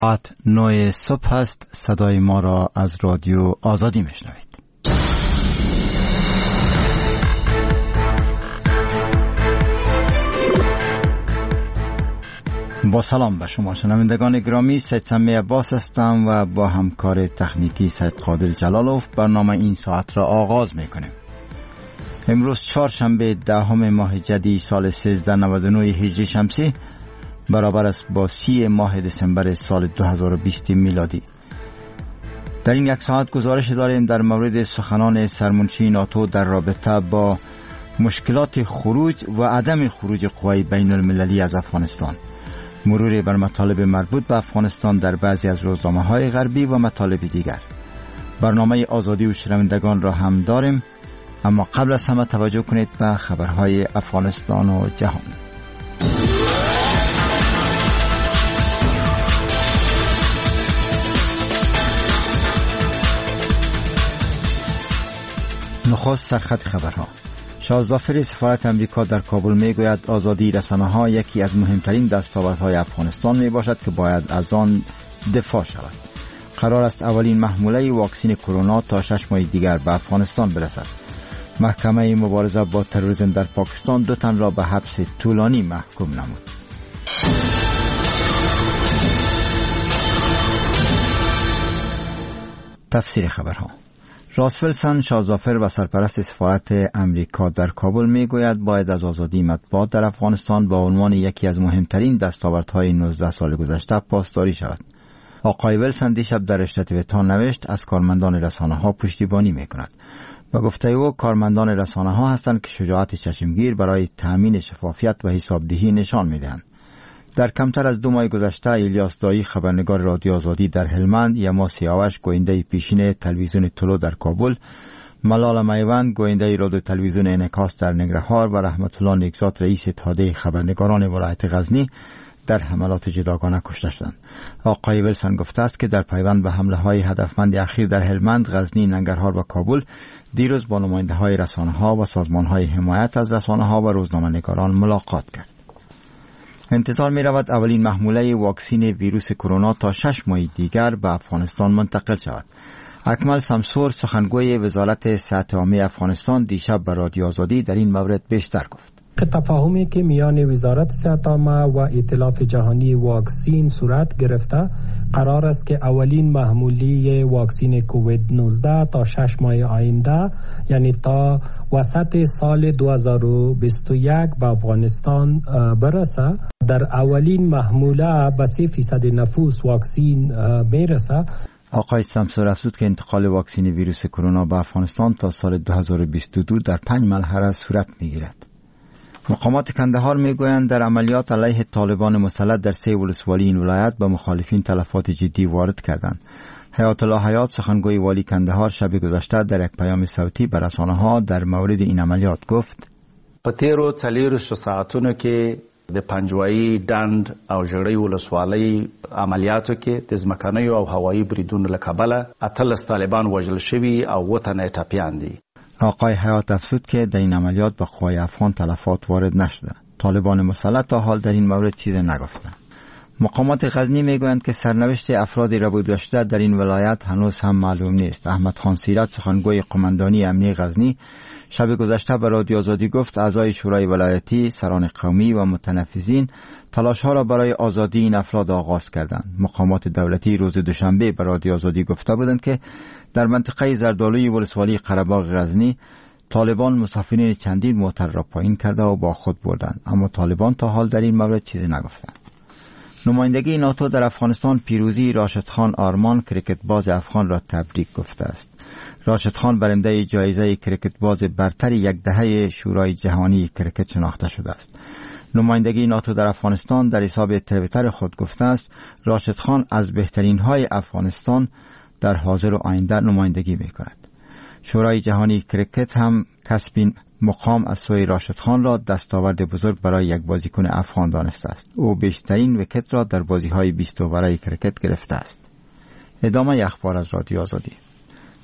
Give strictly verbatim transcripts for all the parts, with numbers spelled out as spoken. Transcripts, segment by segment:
ساعت نه صبح است. صدای ما را از رادیو آزادی میشنوید. با سلام به شما شنوندگان گرامی، سید سمی عباس هستم و با همکار تکنیکی سید قادر جلالوف برنامه این ساعت را آغاز میکنیم. امروز چهارشنبه دهم ماه جدی سال سیزده نود و نه هجری شمسی برابر است با سی ماه دسامبر سال دو هزار و بیست میلادی. در این یک ساعت گزارش داریم در مورد سخنان سرمنشی ناتو در رابطه با مشکلات خروج و عدم خروج قوای بین المللی از افغانستان، مرور بر مطالب مربوط به افغانستان در بعضی از روزنامه‌های غربی و مطالب دیگر. برنامه آزادی و شنوندگان را هم داریم، اما قبل از همه توجه کنید به خبرهای افغانستان و جهان. نخست سرخط خبرها. شاه ظافر سفارت امریکا در کابل میگوید آزادی رسانه‌ها یکی از مهمترین دستاوردهای افغانستان می باشد که باید از آن دفاع شود. قرار است اولین محموله واکسن کرونا تا شش ماه دیگر به افغانستان برسد. محکمه مبارزه با تروریسم در پاکستان دو تن را به حبس طولانی محکوم نمود. تفسیر خبرها. راس ویلسون، شاه ظافر و سرپرست سفارت امریکا در کابل میگوید باید از آزادی مطبوعات در افغانستان با عنوان یکی از مهمترین دستاوردهای نوزده سال گذشته پاسداری شود. آقای ویلسون دیشب در رشته تویتر نوشت از کارمندان رسانه‌ها پشتیبانی میکند. با گفته او کارمندان رسانه‌ها هستند که شجاعت چشمگیر برای تأمین شفافیت و حسابدهی نشان میدهند. در کمتر از دو ماه گذشته الیاس دایی، خبرنگار رادیو آزادی در هلمند، یما سیاوش، گوینده پیشین تلویزیون طلوع در کابل، ملال میوند، گوینده رادیو تلویزیون انعکاس در ننگرهار و رحمت الله نیکزاد، رئیس اتحادیه خبرنگاران ولایت غزنی در حملات جداگانه کشته شدند. آقای ویلسون گفته است که در پیوند به حمله های هدفمند اخیر در هلمند، غزنی، ننگرهار و کابل دیروز با نماینده های رسانه ها و سازمان های حمایت از رسانه ها و روزنامه‌نگاران ملاقات کرد. انتظار می رود اولین محموله واکسن ویروس کرونا تا شش ماه دیگر به افغانستان منتقل شود. اکمل سمسور، سخنگوی وزارت صحت عامه افغانستان، دیشب به رادیو آزادی در این مورد بیشتر گفت. تفاهمی که میان وزارت صحت عامه و ائتلاف جهانی واکسین صورت گرفته، قرار است که اولین محموله واکسن کووید نوزده تا شش ماه آینده، یعنی تا وسط سال دو هزار و بیست و یک به افغانستان برسه. در اولین محموله به سه فیصد نفوس واکسین میرسه. آقای سمسور افزود که انتقال واکسن ویروس کرونا به افغانستان تا سال دو هزار و بیست و دو در پنج مرحله صورت میگیرد. مقامات کندهار میگویند در عملیات علیه طالبان مسلط در سه ولسوالی این ولایت به مخالفین تلفات جدی وارد کردند. حیات الله حیات، سخنگوی والی کندهار، شب گذشته در یک پیام صوتی به رسانه‌ها در مورد این عملیات گفت: په تیرو څلوېښتو ساعتونو کې د پنجوایي، ډنډ او ژړۍ ولسوالۍ عملیاتو کې د ځمکنیو او هوایي بریدونو له کبله اتلس طالبان وژل شوي او اووه تنه ټپیان دي. آقای حیات افزود که در این عملیات به قوای افغان تلفات وارد نشده. طالبان مسلط تا حال در این مورد چیزی نگفتند. مقامات غزنی میگویند که سرنوشت افرادی ربود داشته در این ولایت هنوز هم معلوم نیست. احمد خان سیرت، سخنگوی قماندانی امنیه غزنی، شب گذشته به رادیو آزادی گفت اعضای شورای ولایتی، سران قومی و متنفذین تلاش‌ها را برای آزادی این افراد آغاز کردند. مقامات دولتی روز دوشنبه به رادیو آزادی گفته بودند که در منطقه زردالوی ولسوالی قره‌باغ غزنی طالبان مسافرین چندین موتر را پایین کرده و با خود بردند، اما طالبان تا حال در این مورد چیزی نگفتند. نمایندگی ناتو در افغانستان پیروزی راشد خان آرمان، کریکت باز افغان را تبریک گفته است. راشد خان برنده جایزه کریکت باز برتر یک دهه شورای جهانی کریکت شناخته شده است. نمایندگی ناتو در افغانستان در حساب توییتر خود گفته است راشد خان از بهترین های افغانستان در حاضر و آینده نمایندگی می‌کند. شورای جهانی کریکت هم کسب مقام از سوی راشد خان را دستاورد بزرگ برای یک بازیکن افغان دانسته است. او بیشترین ویکت را در بازی‌های بیست اووره کریکت گرفته است. ادامه اخبار از رادیو آزادی.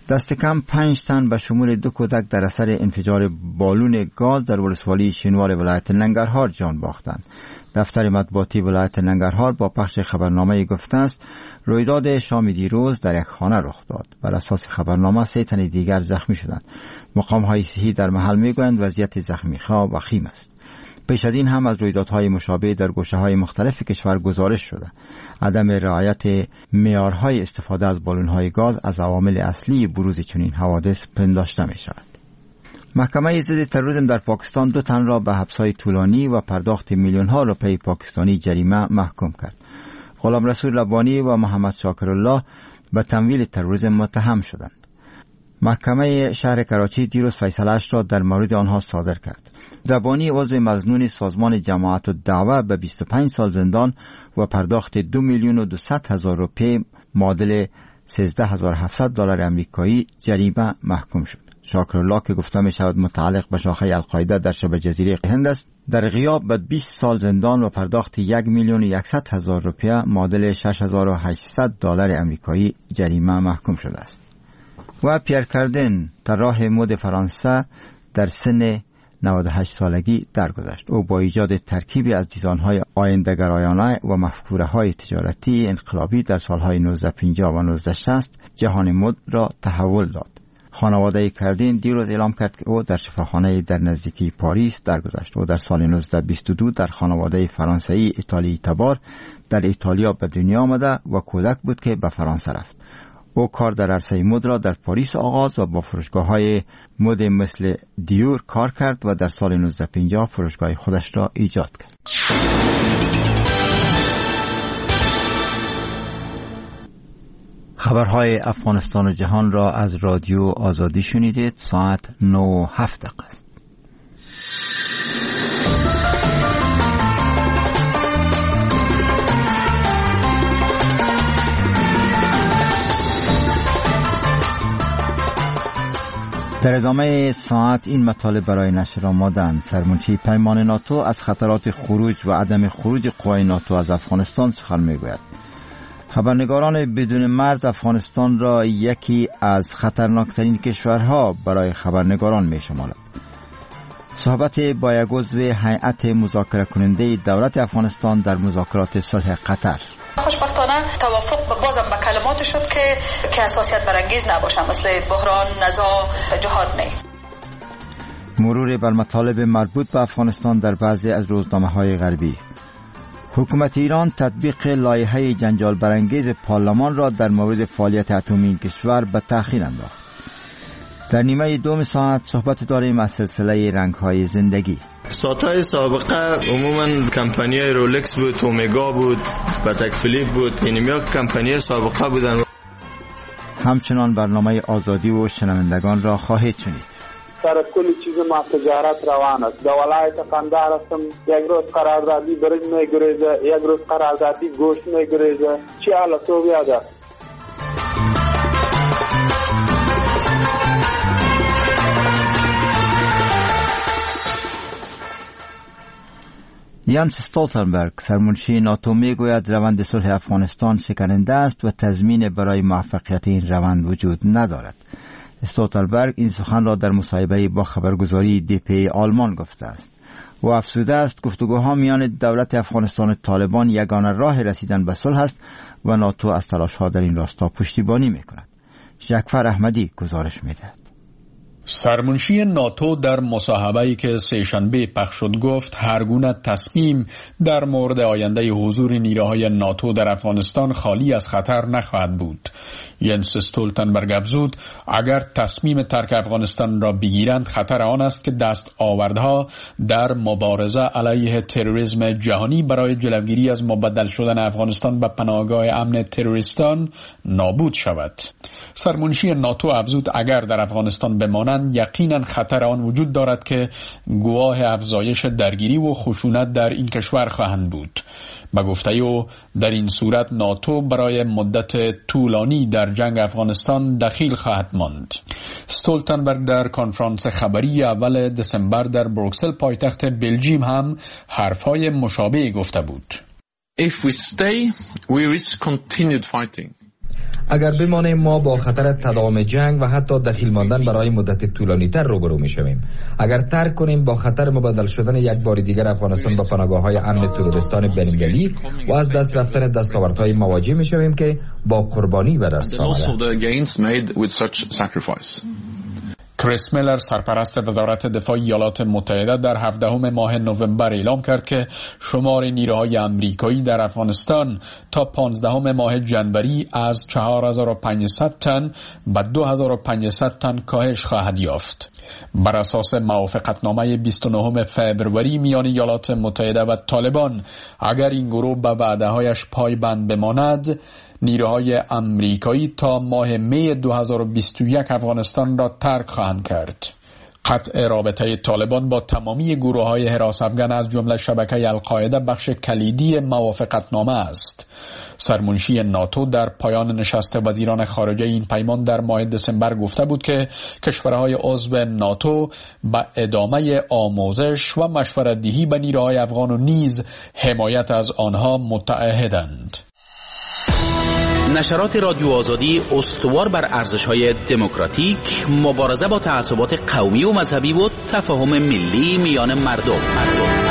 دست کم پنج تن به شمول دو کودک در اثر انفجار بالون گاز در ولسوالی شینوار ولایت ننگرهار جان باختند. دفتر مطبوعاتی ولایت ننگرهار با پخش خبرنامه گفته است رویداد شام دیروز در یک خانه رخ داد. بر اساس خبرنامه سه تن دیگر زخمی شدند. مقام‌های صحی در محل میگویند وضعیت زخمی‌ها وخیم است. پیش از این هم از رویدادهای مشابه در گوشه‌های مختلف کشور گزارش شده. عدم رعایت معیارهای استفاده از بالون‌های گاز از عوامل اصلی بروز چنین حوادث پنداشته می‌شود. محکمه ضد تروریسم در پاکستان دو تن را به حبس‌های طولانی و پرداخت میلیون‌ها روپیه پاکستانی جریمه محکوم کرد. غلام رسول لبانی و محمد شاکرالله به تمویل تروریسم متهم شدند. محکمه شهر کراچی دیروز فیصله‌اش را در مورد آنها صادر کرد. لبانی عضو مظنون سازمان جماعت الدعوه به بیست و پنج سال زندان و پرداخت دو میلیون و دویست هزار روپیه معادل سیزده هزار و هفتصد دلار آمریکایی جریمه محکوم شد. شاکرالله که گفته می شود متعلق به شاخه القاعده در شبه جزیره هند است، در غیاب به بیست سال زندان و پرداخت یک میلیون و صد هزار روپیه معادل شش هزار و هشتصد دلار آمریکایی جریمه محکوم شده است. و پیر کاردن طراح مد فرانسه در سن نود و هشت سالگی درگذشت. او با ایجاد ترکیبی از دیزاین‌های آینده‌گرایانه و مفکوره‌های تجارتی انقلابی در سال‌های نوزده پنجاه و نوزده شصت جهان مد را تحول داد. خانواده کاردین دیروز اعلام کرد که او در شفاخانه در نزدیکی پاریس درگذشت. او در سال نوزده بیست و دو در خانواده فرانسوی ایتالیایی تبار در ایتالیا به دنیا آمده و کودک بود که به فرانسه رفت. او کار در عرصه مد را در پاریس آغاز و با فروشگاه‌های مد مثل دیور کار کرد و در سال نوزده پنجاه فروشگاه خودش را ایجاد کرد. خبرهای افغانستان و جهان را از رادیو آزادی شنیدید. ساعت نه و هفت دقیقه است. در ادامه ساعت این مطالب برای نشر آمادند. سرمنشی پیمان ناتو از خطرات خروج و عدم خروج قوای ناتو از افغانستان سخن میگوید. خبرنگاران بدون مرز افغانستان را یکی از خطرناکترین کشورها برای خبرنگاران می شمارد. صحبت با یک عضو هیئت مذاکره کننده دولت افغانستان در مذاکرات صلح قطر. خوشبختانه توافق بازم به کلمات شد که که حساسیت برانگیز نباشه، مثل بحران، نزاع، جهاد نه. مرور بر مطالب مربوط به افغانستان در بعضی از روزنامه‌های غربی. حکومت ایران تطبیق لایحه جنجال برانگیز پارلمان را در مورد فعالیت اتمی این کشور به تأخیر انداخت. در نیمه دوم ساعت صحبت داریم از سلسله رنگ‌های زندگی. ساعت‌های سابقه عموماً کمپانی‌های رولکس بود، اومگا بود، پاتک فیلیپ بود، اینمیا کمپانی‌های سابقه بودن. همچنان برنامه آزادی و شنوندگان را خواهید شنید. سر کلی چیز ما تجارت روان است. در ولایت قندهار هستم، یک روز قراردادی برنج میگریزه، یک روز قراردادی گوشت میگریزه. چی حالا تو بیاده؟ یانس استولتنبرگ سرمنشی ناتو میگوید روند صلح افغانستان شکننده است و تضمین برای موفقیت این روند وجود ندارد. استولتنبرگ این سخن را در مصاحبه با خبرگزاری دی پی آلمان گفته است. و افزوده است گفتگوها میان دولت افغانستان و طالبان یگانه راه رسیدن به صلح است و ناتو از تلاش‌ها در این راستا پشتیبانی میکند. ژکفر احمدی گزارش میدهد. سرمنشی ناتو در مصاحبه‌ای که سه‌شنبه پخش شد گفت هر گونه تصمیم در مورد آینده حضور نیروهای ناتو در افغانستان خالی از خطر نخواهد بود. ینس استولتنبرگ افزود اگر تصمیم ترک افغانستان را بگیرند خطر آن است که دست آوردها در مبارزه علیه تروریسم جهانی برای جلوگیری از مبدل شدن افغانستان به پناهگاه امن تروریستان نابود شود. سرمنشی ناتو افزود اگر در افغانستان بمانند یقینا خطر آن وجود دارد که گواه افزایش درگیری و خشونت در این کشور خواهند بود. به گفته او در این صورت ناتو برای مدت طولانی در جنگ افغانستان دخیل خواهد ماند. استولتنبرگ در کنفرانس خبری اول دسامبر در بروکسل پایتخت بلژیم هم حرفهای مشابهی گفته بود. If we stay, we risk continued fighting. اگر بمانیم ما با خطر تداوم جنگ و حتی دخیل ماندن برای مدت طولانی تر روبرو میشویم. اگر ترک کنیم با خطر مبادل شدن یک بار دیگر افغانستان با پناهگاه‌های امن تروریستان بین‌المللی و از دست رفتن دستاوردهای مواجه میشویم که با قربانی به دست آمده. کریس میلر سرپرست وزارت دفاع ایالات متحده در هفدهم ماه نوامبر اعلام کرد که شمار نیروهای آمریکایی در افغانستان تا پانزدهم ماه جنوری از چهار هزار و پانصد تن به دو هزار و پانصد تن کاهش خواهد یافت. بر اساس موافقتنامه بیست و نهم فوریه میان ایالات متحده و طالبان، اگر این گروه به وعده‌هایش پایبند بماند، نیروهای آمریکایی تا ماه می دو هزار و بیست و یک افغانستان را ترک خواهند کرد. قطع رابطه طالبان با تمامی گروه‌های حراس افغان از جمله شبکه القاعده بخش کلیدی موافقتنامه است. سرمنشی ناتو در پایان نشست وزیران خارجه این پیمان در ماه دسامبر گفته بود که کشورهای عضو ناتو به ادامه آموزش و مشورت‌دهی به نیروهای افغان و نیز حمایت از آنها متعهدند. نشرات رادیو آزادی استوار بر ارزش‌های دموکراتیک، مبارزه با تعصبات قومی و مذهبی و تفاهم ملی میان مردم. مردم.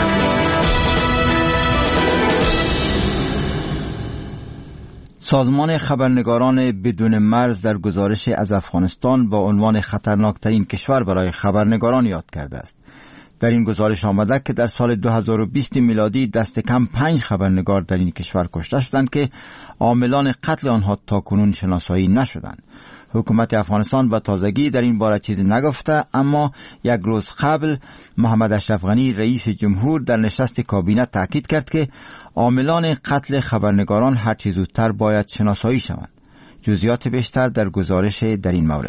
سازمان خبرنگاران بدون مرز در گزارش از افغانستان با عنوان خطرناکترین کشور برای خبرنگاران یاد کرده است. در این گزارش آمده که در سال دو هزار و بیست میلادی دست کم پنج خبرنگار در این کشور کشته شدند که عاملان قتل آنها تاکنون شناسایی نشدند. حکومت افغانستان به تازگی در این باره چیزی نگفته، اما یک روز قبل محمد اشرف غنی رئیس جمهور در نشست کابینه تاکید کرد که عاملان قتل خبرنگاران هر چه زودتر باید شناسایی شوند. جزئیات بیشتر در گزارش در این مورد.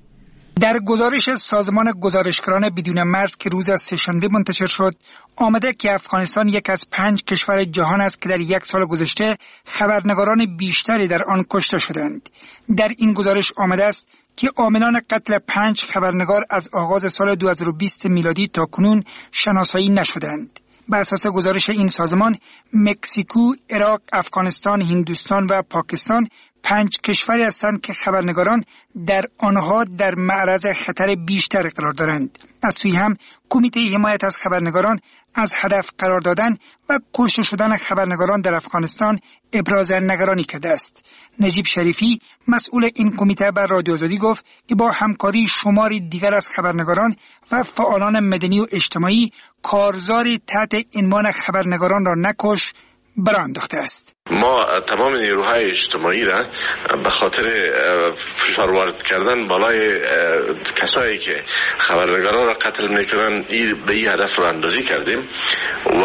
در گزارش سازمان گزارشگران بدون مرز که روز سه‌شنبه منتشر شد، آمده که افغانستان یک از پنج کشور جهان است که در یک سال گذشته خبرنگاران بیشتری در آن کشته شدند. در این گزارش آمده است که عاملان قتل پنج خبرنگار از آغاز سال دو هزار و بیست میلادی تا کنون شناسایی نشدند. بر اساس گزارش این سازمان، مکزیکو، عراق، افغانستان، هندوستان و پاکستان پنج کشوری هستند که خبرنگاران در آنها در معرض خطر بیشتر قرار دارند. از سوی هم کمیته حمایت از خبرنگاران از هدف قرار دادن و کشته شدن خبرنگاران در افغانستان ابراز نگرانی کرده است. نجیب شریفی، مسئول این کمیته، بر رادیو آزادی گفت که با همکاری شماری دیگر از خبرنگاران و فعالان مدنی و اجتماعی کارزاری تحت عنوان خبرنگاران را نکش برآ انداخته است. ما تمام نیروهای اجتماعی را به خاطر فشار کردن بالای کسایی که خبرنگاران را قتل میکنن به این هدف را اندازی کردیم و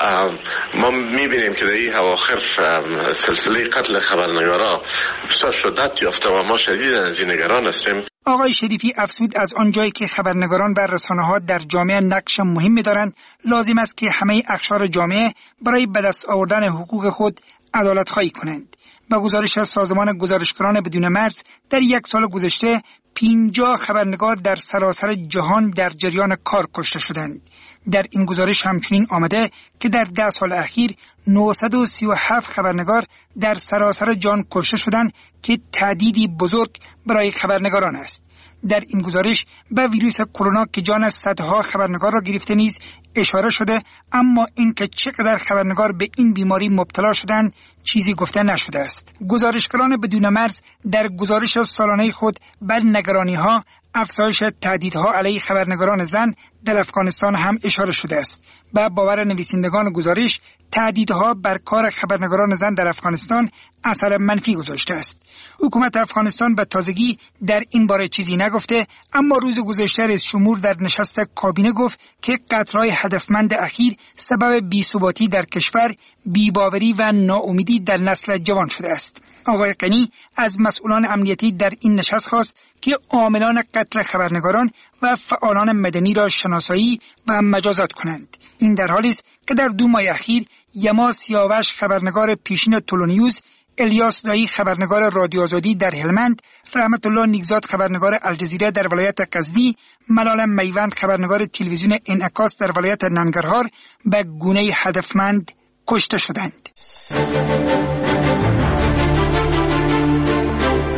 ما میبینیم که در این اواخر سلسله قتل خبرنگاران بسیار شدت یافته و ما شدیداً از این نگران هستیم. آقای شریفی افزود از آنجایی که خبرنگاران و رسانه‌ها در جامعه نقش مهمی دارند، لازم است که همه اقشار جامعه برای به دست آوردن حقوق خود عدالت خواهی کنند. با گزارش از سازمان گزارشگران بدون مرز، در یک سال گذشته پنجاه خبرنگار در سراسر جهان در جریان کار کشته شدند. در این گزارش همچنین آمده که در ده سال اخیر نهصد و سی و هفت خبرنگار در سراسر جهان کشته شدند که تهدیدی بزرگ برای خبرنگاران است. در این گزارش به ویروس کرونا که جان صدها خبرنگار را گرفته نیز اشاره شده، اما اینکه چقدر خبرنگار به این بیماری مبتلا شدند چیزی گفته نشده است. گزارشگران بدون مرز در گزارش سالانه خود بر نگرانی‌ها افزایش تهدیدها علیه خبرنگاران زن در افغانستان هم اشاره شده است. به باور نویسندگان گزارش، تهدیدها بر کار خبرنگاران زن در افغانستان اثر منفی گذاشته است. حکومت افغانستان به تازگی در این باره چیزی نگفته، اما روز گذشته رئیس جمهور در نشست کابینه گفت که قطعه‌های هدفمند اخیر سبب بی‌ثباتی در کشور، بی‌باوری و ناامیدی در نسل جوان شده است. آقای غنی از مسئولان امنیتی در این نشست خواست که عاملان قتل خبرنگاران و فعالان مدنی را شناسایی و مجازات کنند. این در حالی است که در دو ماه اخیر یما سیاوش خبرنگار پیشین تولونیوز، الیاس دایی خبرنگار رادیو آزادی در هلمند، رحمت الله نیکزاد خبرنگار الجزیره در ولایت غزنی، ملال میوند خبرنگار تلویزیون انعکاس در ولایت ننگرهار به گونه هدفمند کشته شدند.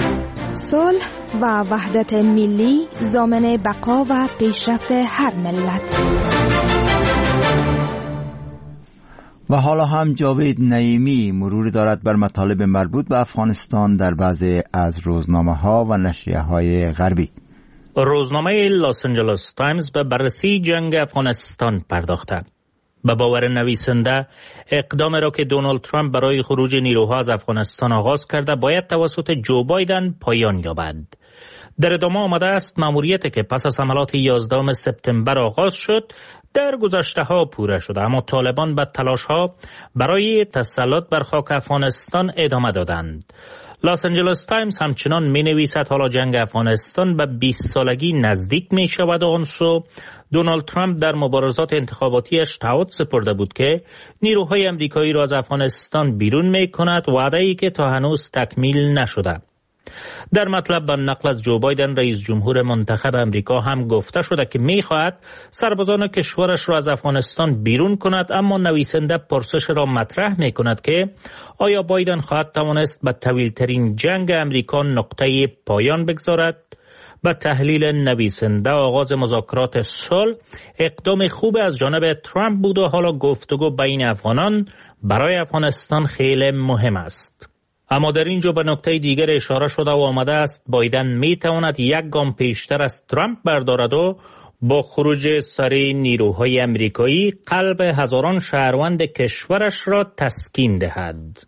و وحدت ملی ضامن بقا و پیشرفت هر ملت. و حالا هم جاوید نعیمی مرور دارد بر مطالب مربوط به افغانستان در بعضی از روزنامه ها و نشریه های غربی. روزنامه لاس آنجلس تایمز به بررسی جنگ افغانستان پرداخته. به باور نویسنده اقدام را که دونالد ترامپ برای خروج نیروها از افغانستان آغاز کرده باید توسط جو بایدن پایان یابد. در ادامه آمده است مأموریتی که پس از حملات یازدهم سپتامبر آغاز شد در گذشته ها پوره شده، اما طالبان به تلاش ها برای تسلط بر خاک افغانستان ادامه دادند. لاس آنجلس تایمز همچنان می نویسد حالا جنگ افغانستان به بیست سالگی نزدیک می شود و آنسو دونالد ترامپ در مبارزات انتخاباتیش تعهد سپرده بود که نیروهای امریکایی را از افغانستان بیرون می کند، وعده‌ای که تا هنوز تکمیل نشده. در مطلب به نقل از جو بایدن رئیس جمهور منتخب امریکا هم گفته شده که می خواهد سربازان کشورش را از افغانستان بیرون کند، اما نویسنده پرسش را مطرح می کند که آیا بایدن خواهد توانست به طویل‌ترین جنگ امریکا نقطه پایان بگذارد؟ به تحلیل نویسنده آغاز مذاکرات صلح اقدام خوب از جانب ترامپ بود و حالا گفتگو بین افغانان برای افغانستان خیلی مهم است. اما در اینجا به نکته دیگر اشاره شده و آمده است بایدن می تواند یک گام پیشتر از ترامپ بردارد و با خروج سری نیروهای امریکایی قلب هزاران شهروند کشورش را تسکین دهد.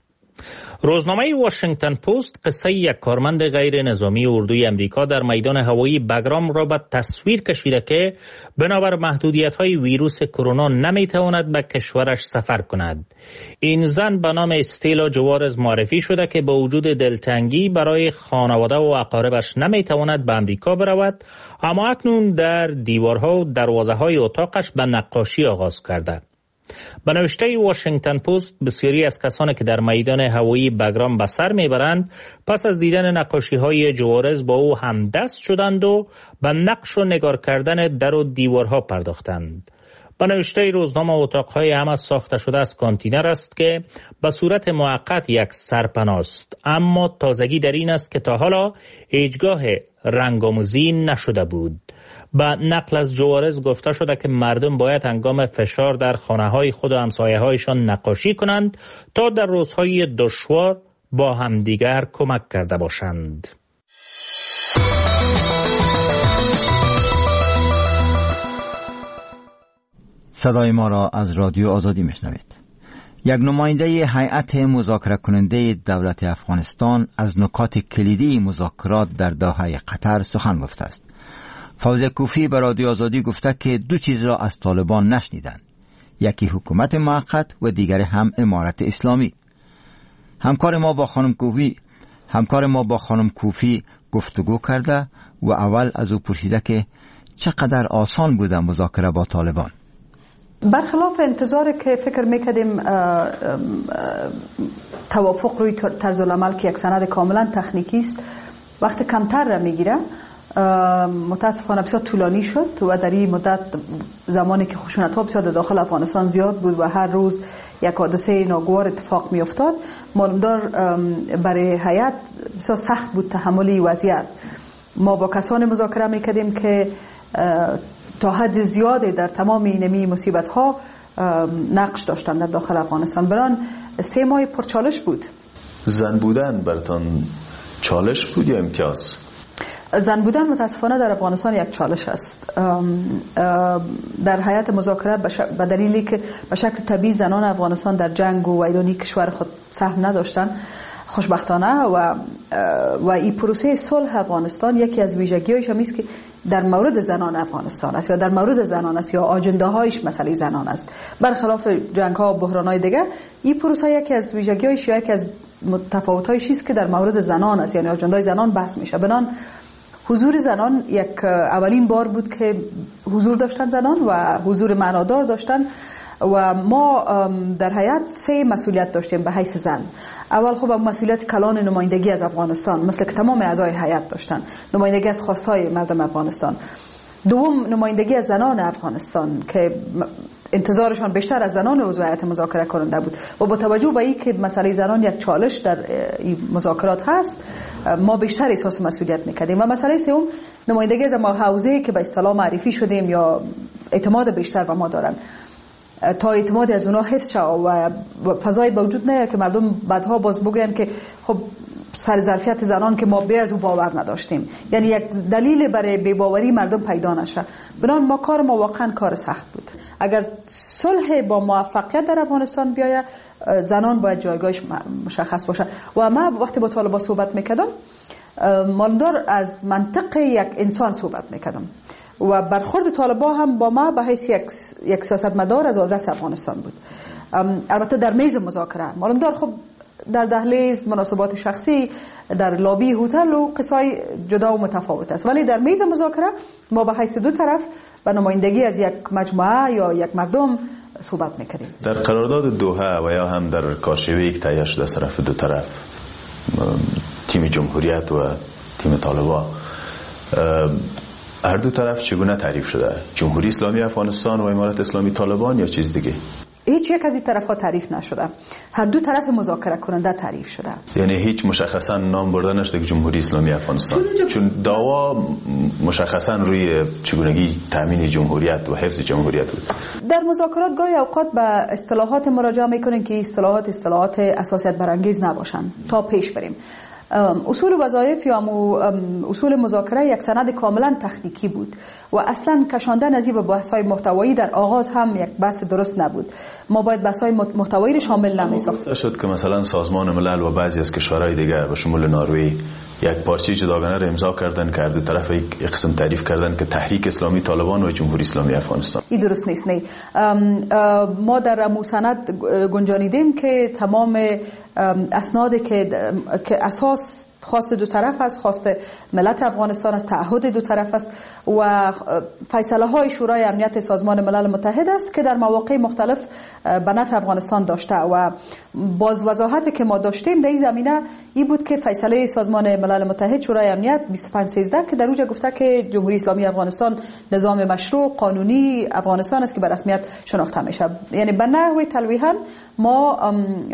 روزنامه واشنگتن پست قصه یک کارمند غیر نظامی اردوی امریکا در میدان هوایی بگرام را به تصویر کشیده که بنابر محدودیت‌های ویروس کرونا نمی‌تواند به کشورش سفر کند. این زن به نام استیلا جوارز معرفی شده که با وجود دلتنگی برای خانواده و اقاربش نمی‌تواند به امریکا برود، اما اکنون در دیوارها و دروازه‌های اتاقش به نقاشی آغاز کرده. به نوشته واشنگتن پست بسیاری از کسانی که در میدان هوایی بگرام به سر میبرند پس از دیدن نقاشی های جوارز با او همدست شدند و به نقش و نگار کردن در و دیوارها پرداختند. به نوشته روزنامه اتاقهای هم از ساخته شده از کانتینر است که به صورت موقت یک سرپناه است، اما تازگی در این است که تا حالا هیچگاه رنگ‌آمیزی نشده بود. با نقل از جوارز گفته شده که مردم باید هنگام فشار در خانه‌های خود و همسایه‌هایشان نقاشی کنند تا در روزهای دشوار با همدیگر کمک کرده باشند. صدای ما را از رادیو آزادی میشنوید. یک نماینده هیئت مذاکره کننده دولت افغانستان از نکات کلیدی مذاکرات در دوحه قطر سخن گفته است. فوزیه کوفی به رادیو آزادی گفته که دو چیز را از طالبان نشنیدند، یکی حکومت موقت و دیگر هم امارت اسلامی. همکار ما با خانم کوفی همکار ما با خانم کوفی گفتگو کرده و اول از او پرسیده که چقدر آسان بوده مذاکره با طالبان. برخلاف انتظار که فکر میکردیم توافق روی طرز العمل که یک سند کاملا تکنیکی است وقت کمتر را میگیره، متاسفانه بسیار طولانی شد و در این مدت زمانی که خشونت‌ها بسیار در داخل افغانستان زیاد بود و هر روز یک حادثه ناگوار اتفاق میافتاد، معلومدار برای هیئت بسیار سخت بود تحمل وضعیت. ما با کسانی مذاکره میکردیم که تا حد زیادی در تمام اینمی مصیبت‌ها نقش داشتن در داخل افغانستان. بران سه ماه پرچالش بود. زن بودن براتون چالش بود یا امتیاز؟ زن بودن متاسفانه در افغانستان یک چالش است. در هیئت مذاکره به دلیلی که به شکل طبیعی زنان افغانستان در جنگ و ویرانی کشور خود سهم نداشتن خوشبختانه و و این پروسه صلح افغانستان یکی از ویژگی‌هایش هم است که در مورد زنان افغانستان است یا در مورد زنان است یا آجنده‌هایش مسئله زنان است، برخلاف جنگ‌ها و بحران‌های دیگر. این پروسه یکی از ویژگی‌هایش یا یکی از تفاوت‌هایش است که در مورد زنان است، یعنی آجنده‌های زنان بحث میشه. بنان حضور زنان یک اولین بار بود که حضور داشتن زنان و حضور معنادار داشتن و ما در هیئت سه مسئولیت داشتیم به حیث زن. اول خب مسئولیت کلان نمایندگی از افغانستان، مثل که تمام اعضای هیئت داشتن، نمایندگی از خواستهای مردم افغانستان. دوم نمایندگی از زنان افغانستان که انتظارشان بیشتر از زنان عضو هیئت مذاکره کننده بود و با توجه به اینکه مسئله زنان یک چالش در این مذاکرات هست ما بیشتر احساس مسئولیت میکردیم. و مسئله سوم نمایندگی از ما حوزه که به اصطلاح معرفی شدیم یا اعتماد بیشتر به ما دارن، تا اعتماد از اونا حفظ شد و فضای موجود نه که مردم بعدها باز بگوین که خب سر ظرفیت زنان که ما به از او باور نداشتیم، یعنی یک دلیل برای بی‌باوری مردم پیدا نشه. بنابراین ما کار ما واقعا کار سخت بود. اگر صلح با موفقیت در افغانستان بیاید زنان باید جایگاهش مشخص باشه. و ما وقتی با طالبان صحبت میکردم مالدار از منطق یک انسان صحبت میکردم و برخورد طالبان هم با ما به حیث یک, یک سیاستمدار از آدرس افغانستان بود. البته در میز مذاکره مالدار خب در دهلیز مناسبات شخصی در لابی هتل و قصای جدا و متفاوت است، ولی در میز مذاکره ما به حیث دو طرف و نمایندگی از یک مجموعه یا یک مردم صحبت میکنیم. در قرارداد دوحه و یا هم در کاشوی که تهیه شده از طرف دو طرف تیم جمهوریت و تیم طالبان، هر دو طرف چگونه تعریف شده؟ جمهوری اسلامی افغانستان و امارت اسلامی طالبان یا چیز دیگه؟ هیچ یک از این طرف‌ها تعریف نشده، هر دو طرف مذاکره کننده تعریف شده. یعنی هیچ مشخصا نام برده نشده که جمهوری اسلامی افغانستان، چون دعوا مشخصا روی چگونگی تامین جمهوریت و حفظ جمهوریت بود. در مذاکرات گاهی اوقات به اصطلاحات مراجعه میکنن که اصطلاحات اصطلاحات اساسیت برانگیز نباشن تا پیش بریم. اصول وظایف یا اصول مذاکره یک سند کاملا تخنیکی بود و اصلا کشاندن از این به بحث‌های محتوایی در آغاز هم یک بحث درست نبود. ما باید بحث‌های محتوایی رو شامل نمی‌ساختیم. شد که مثلا سازمان ملل و بعضی از کشورهای دیگه به شمول نروژ یک پارچه جداگانه را امضا کردن که دو طرف یک قسم تعریف کردن که تحریک اسلامی طالبان و جمهوری اسلامی افغانستان. این درست نیست. نه ما در مستند گنجانیدیم که تمام اسنادی که که اساس خواست دو طرف است، خواست ملت افغانستان است، تعهد دو طرف است و فیصله های شورای امنیت سازمان ملل متحد است که در مواقع مختلف به نفع افغانستان داشته و باز وضاحتی که ما داشتیم در این زمینه این بود که فیصله سازمان ملل متحد شورای امنیت بیست و پنج سیزده که در اونجا گفته که جمهوری اسلامی افغانستان نظام مشروع قانونی افغانستان است که به رسمیت شناخته میشه. یعنی به نحو تلویحا ما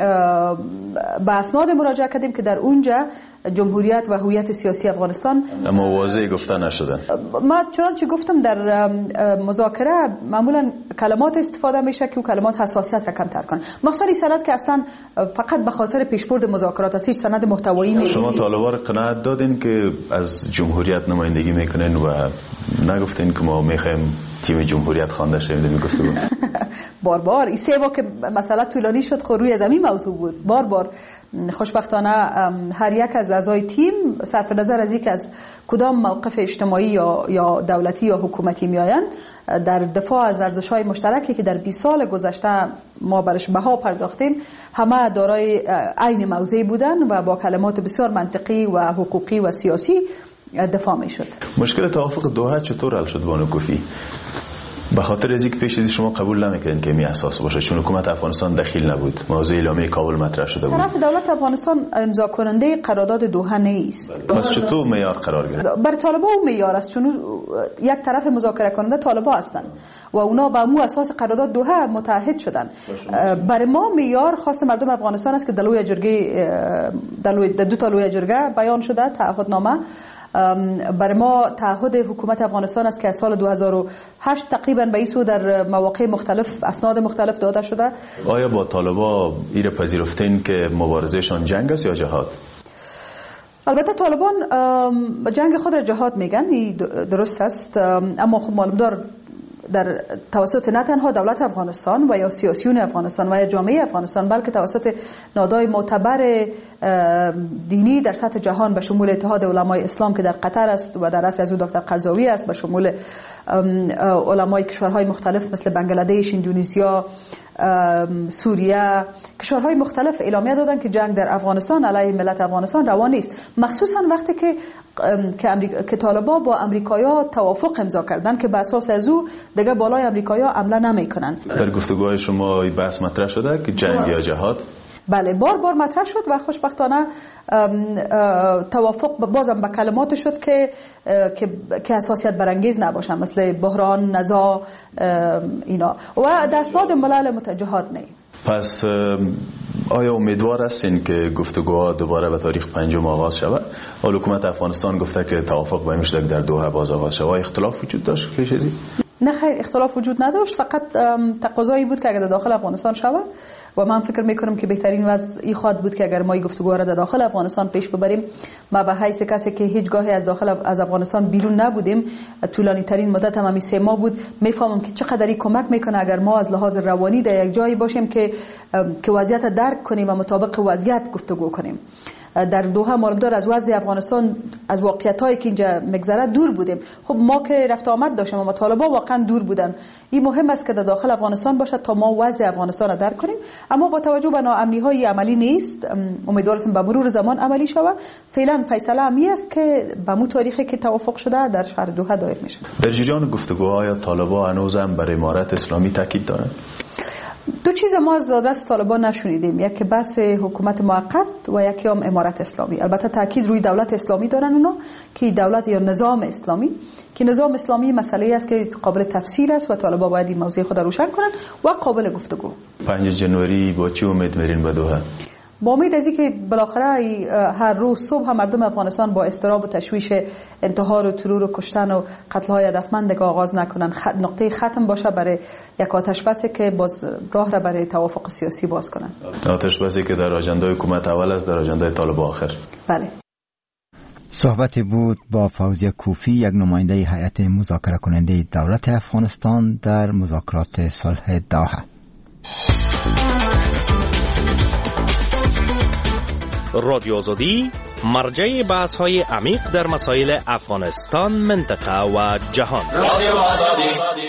به اسناد مراجعه کردیم که در اونجا جمهوریت و هویت سیاسی افغانستان اما واضح گفته نشدن. ما چنانچه گفتم در مذاکره معمولا کلمات استفاده میشه که کلمات حساسیت را کمتر کنه. مثلا این سند که اصلا فقط به خاطر پیشبرد مذاکرات است، هیچ سند محتوایی نیست. شما طالبان قناعت دادین که از جمهوریت نمایندگی میکنین و نگفتین که ما میخوایم تیم جمهوریت خوانده شیم؟ میگفتگو بار بار این سه که مسئله طولانی شد خود روی زمین موضوع بود. بار بار خوشبختانه هر یک از اعضای تیم صرف نظر از اینکه از کدام موقف اجتماعی یا یا دولتی یا حکومتی میآیند در دفاع از ارزش‌های مشترکی که در بیست سال گذشته ما برش بها پرداختیم همه دارای عین موضعی بودن و با کلمات بسیار منطقی و حقوقی و سیاسی دفاع میشد. مشکل توافق دوحه چطور حل شد بانو کوفی؟ به خاطر از اینکه پیش از شما قبول نمیکردین که می اساس باشه، چون حکومت افغانستان دخیل نبود، موضوع اعلامیه کابل مطرح شده بود. طرف دولت افغانستان امضا کننده قرارداد دوحه نیست. پس چطور معیار قرار گرفت؟ بر طالبان اون معیار است، چون یک طرف مذاکره کننده طالبان هستند و اونا به مو اساس قرارداد دوحه متحد شدن. برای ما معیار خاص مردم افغانستان است که در لوی جرگه در دو تا لوی جرگه بیان شده تعهدنامه. برای ما تعهد حکومت افغانستان است که از سال دو هزار و هشت تقریبا به این سو در مواقع مختلف اسناد مختلف داده شده. آیا با طالبان ایره پذیرفتین که مبارزهشان جنگ است یا جهاد؟ البته طالبان جنگ خود را جهاد میگن، این درست است، اما خب معلوم دار در توسط نه تنها دولت افغانستان و یا سیاسیون افغانستان و یا جامعه افغانستان بلکه توسط نهادهای معتبر دینی در سطح جهان به شمول اتحاد علمای اسلام که در قطر است و در رأس از او دکتر قرضاوی است، به شمول علمای کشورهای مختلف مثل بنگلادش، اندونزیا، سوریه، کشورهای مختلف اعلامیه دادن که جنگ در افغانستان علیه ملت افغانستان روا نیست، مخصوصا وقتی که که, امریکا، که طالبان با امریکایی‌ها توافق امضا کردن که به اساس از او دیگه بالای امریکایی‌ها حمله نمیکنن. در گفتگوهای شما بحث مطرح شده که جنگ یا جهاد؟ بله بار بار مطرح شد و خوشبختانه توافق بازم به کلمات شد که که که حساسیت برانگیز نباشن، مثل بحران، نزاع، اینا و در اسناد ملل متحد نه. پس آیا امیدوار هستین که گفتگوها دوباره به تاریخ پنجم آغاز شود؟ حال حکومت افغانستان گفته که توافق به مشترک در دوحه باز آغاز شود. اختلاف وجود داشت خیلی؟ نه خیر، اختلاف وجود نداشت، فقط تقاضایی بود که اگر در داخل افغانستان شود و من فکر میکنم که بهترین وضعی خواهد بود که اگر ما این گفتگوها را در داخل افغانستان پیش ببریم. ما به حیث کسی که هیچ گاهی از داخل از افغانستان بیرون نبودیم، طولانی ترین مدت هم همین سه ماه بود، میفهمم که چقدر این کمک میکنه اگر ما از لحاظ روانی در یک جایی باشیم که که وضعیت درک کنیم و مطابق وضعیت گفتگو کنیم. در دوحه معلوم دار از وضع افغانستان، از واقعیتایی که اینجا مگذره دور بودیم. خب ما که رفت آمد داشتیم و طالبان واقعا دور بودن. این مهم است که در داخل افغانستان باشد تا ما وضع افغانستان را درک کنیم، اما با توجه به ناامنی‌های عملی نیست. امیدوارم به مرور زمان عملی شود. فعلا فیصله همی است که به مو تاریخی که توافق شده در شهر دوحه دایر میشه. در جریان گفتگوهای طالبان هنوز هم بر امارت اسلامی تاکید دارن؟ دو چیز ما از دست طالبان نشنیدیم، یکی بحث حکومت موقت و یکی هم امارت اسلامی. البته تاکید روی دولت اسلامی دارن اونا که دولت یا نظام اسلامی، که نظام اسلامی مسئله است که قابل تفسیر است و طالبان باید این موضوع خود روشن کنن و قابل گفتگو. پنجم ژانویه با چی امید میرین به دوحه؟ با امید از اینکه بالاخره هر روز صبح مردم افغانستان با اضطراب و تشویش انتحار و ترور و کشتن و قتل‌های هدفمند آغاز نکنن، خط نقطه ختم باشه برای یک آتش بسی که باز راه را برای توافق سیاسی باز کنن. آتش بسی که در آژانده حکومت اول است، در آژانده طالبان آخر. بله. صحبت بود با فوزیه کوفی، یک نماینده هیئت مذاکره کننده دولت افغانستان در مذاکرات صلح دوحه. رادیو آزادی مرجع بحث های عمیق در مسائل افغانستان، منطقه و جهان. رادیو آزادی.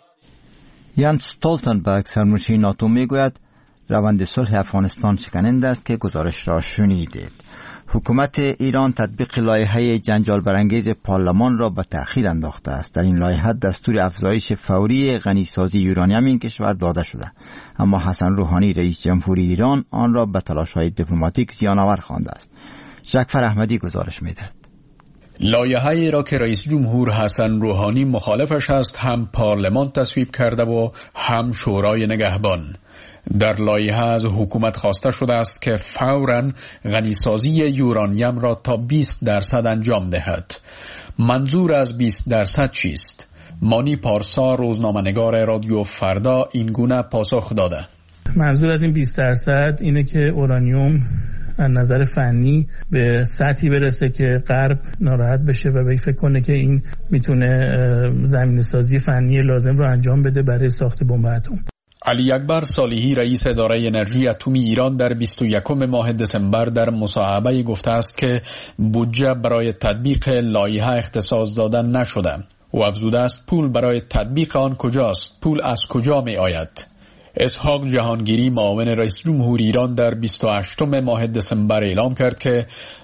یانس استولتنبرگ سرمنشی ناتو میگوید روند صلح افغانستان شکننده است که گزارش را شنیدید. حکومت ایران تطبیق لایحه جنجال برانگیز پارلمان را به تأخیر انداخته است. در این لایحه دستور افزایش فوری غنیسازی یورانیم این کشور داده شده، اما حسن روحانی رئیس جمهوری ایران آن را به تلاش‌های دیپلماتیک زیان‌آور خوانده است. جعفر احمدی گزارش می‌دهد. لایحه‌ای را که رئیس جمهور حسن روحانی مخالفش است هم پارلمان تصویب کرده و هم شورای نگهبان. در لایحه از حکومت خواسته شده است که فوراً غنیسازی یورانیم را تا بیست درصد انجام دهد. منظور از بیست درصد چیست؟ مانی پارسا، روزنامه‌نگار رادیو فردا، این گونه پاسخ داده. منظور از این بیست درصد اینه که اورانیوم از نظر فنی به سطحی برسه که غرب ناراحت بشه و به فکر کنه که این میتونه زمینه‌سازی فنی لازم رو انجام بده برای ساخت بمب اتم. علی اکبر صالحی رئیس اداره انرژی اتمی ایران در بیست و یکم ماه دسامبر در مصاحبه گفته است که بودجه برای تطبیق لایحه اختصاص داده نشده. او افزوده است پول برای تطبیق آن کجاست؟ پول از کجا می آید؟ اسحاق جهانگیری معاون رئیس جمهور ایران در بیست و هشتم ماه دسامبر اعلام کرد که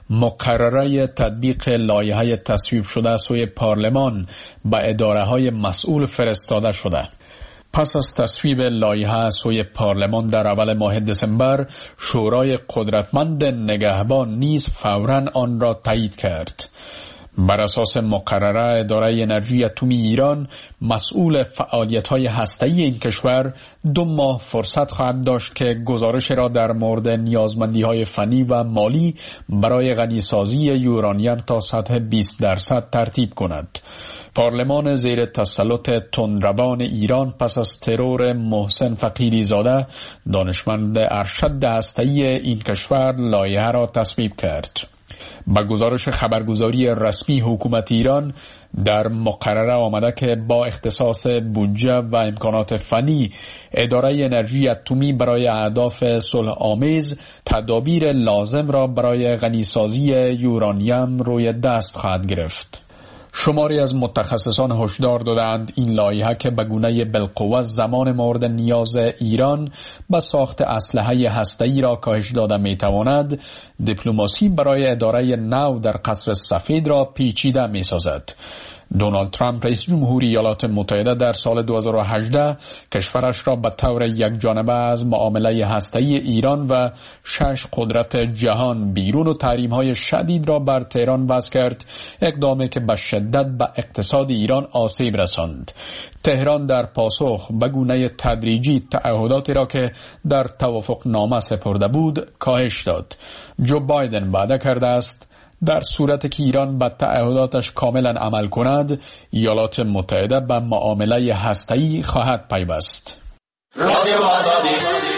مقرره تطبیق لایحه تصویب شده سوی پارلمان به اداره‌های مسئول فرستاده شده. پس از تصویب لایحه سوی پارلمان در اول ماه دسامبر، شورای قدرتمند نگهبان نیز فوراً آن را تایید کرد. بر اساس مقرره اداره انرژی اتمی ایران مسئول فعالیت‌های هسته‌ای این کشور دو ماه فرصت خواهد داشت که گزارش را در مورد نیازمندی‌های فنی و مالی برای غنیسازی یورانیم تا سطح بیست درصد ترتیب کند. پارلمان زیر تسلط تندروان ایران پس از ترور محسن فقیری زاده، دانشمند ارشد هسته‌ای این کشور، لایحه را تصویب کرد. با گزارش خبرگزاری رسمی حکومت ایران در مقرره آمده که با اختصاص بودجه و امکانات فنی اداره انرژی اتمی برای اهداف صلح آمیز تدابیر لازم را برای غنیسازی یورانیم روی دست خواهد گرفت. شماری از متخصصان هشدار دادند این لایحه که به گونه بالقوه زمان مورد نیاز ایران به ساخت اسلحه هسته‌ای را کاهش داده می‌تواند، دیپلماسی برای اداره نو در قصر سفید را پیچیده می‌سازد. دونالد ترامپ رئیس جمهوری ایالات متحده در سال دو هزار و هجده کشورش را به طور یکجانبه از معامله هسته‌ای ایران و شش قدرت جهان بیرون و تحریم‌های شدید را بر تهران وضع کرد، اقدامی که به شدت به اقتصاد ایران آسیب رساند. تهران در پاسخ به گونه تدریجی تعهداتی را که در توافق نامه سپرده بود کاهش داد. جو بایدن وعده کرده است در صورتی که ایران به تعهداتش کاملا عمل کند، ایالات متحده به معامله هسته‌ای خواهد پیوست. رادیو آزادی.